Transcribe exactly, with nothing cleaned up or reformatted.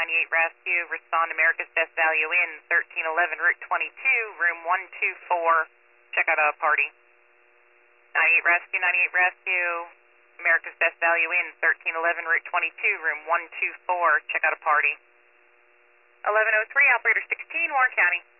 ninety-eight Rescue, respond America's Best Value Inn, thirteen eleven Route twenty-two, room one two four, check out a party. ninety-eight Rescue, ninety-eight Rescue, America's Best Value Inn, thirteen eleven Route twenty-two, room one two four, check out a party. eleven oh three, Operator sixteen, Warren County.